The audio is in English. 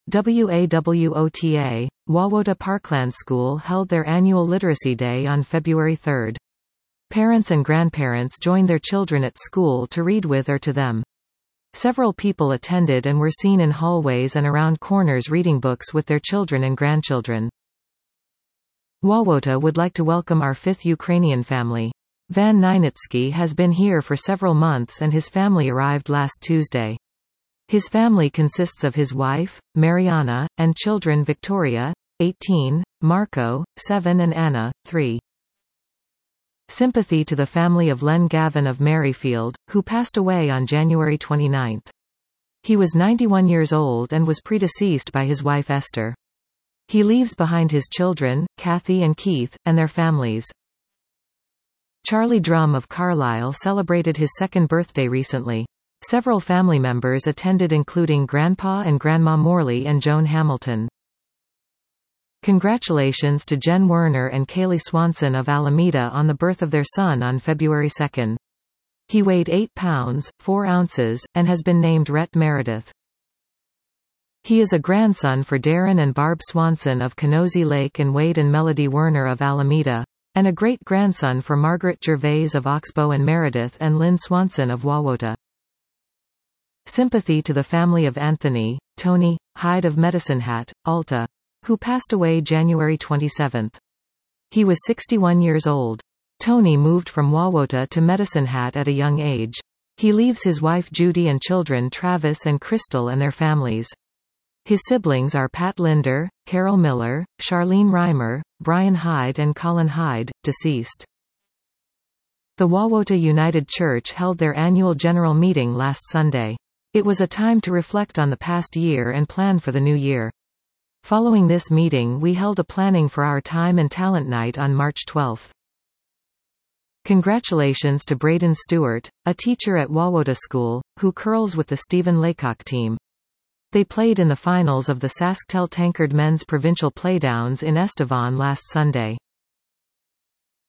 WAWOTA, Wawota Parkland School held their annual Literacy Day on February 3. Parents and grandparents joined their children at school to read with or to them. Several people attended and were seen in hallways and around corners reading books with their children and grandchildren. Wawota would like to welcome our 5th Ukrainian family. Van Nynitsky has been here for several months and his family arrived last Tuesday. His family consists of his wife, Mariana, and children Victoria, 18, Marco, 7 and Anna, 3. Sympathy to the family of Len Gavin of Maryfield, who passed away on January 29. He was 91 years old and was predeceased by his wife Esther. He leaves behind his children, Kathy and Keith, and their families. Charlie Drum of Carlisle celebrated his 2nd birthday recently. Several family members attended including Grandpa and Grandma Morley and Joan Hamilton. Congratulations to Jen Werner and Kaylee Swanson of Alameda on the birth of their son on February 2. He weighed 8 pounds, 4 ounces, and has been named Rhett Meredith. He is a grandson for Darren and Barb Swanson of Canozee Lake and Wade and Melody Werner of Alameda, and a great-grandson for Margaret Gervais of Oxbow and Meredith and Lynn Swanson of Wawota. Sympathy to the family of Anthony, Tony, Hyde of Medicine Hat, Alta, who passed away January 27. He was 61 years old. Tony moved from Wawota to Medicine Hat at a young age. He leaves his wife Judy and children Travis and Crystal and their families. His siblings are Pat Linder, Carol Miller, Charlene Reimer, Brian Hyde and Colin Hyde, deceased. The Wawota United Church held their annual general meeting last Sunday. It was a time to reflect on the past year and plan for the new year. Following this meeting we held a planning for our time and talent night on March 12. Congratulations to Braden Stewart, a teacher at Wawota School, who curls with the Stephen Laycock team. They played in the finals of the SaskTel Tankard Men's Provincial Playdowns in Estevan last Sunday.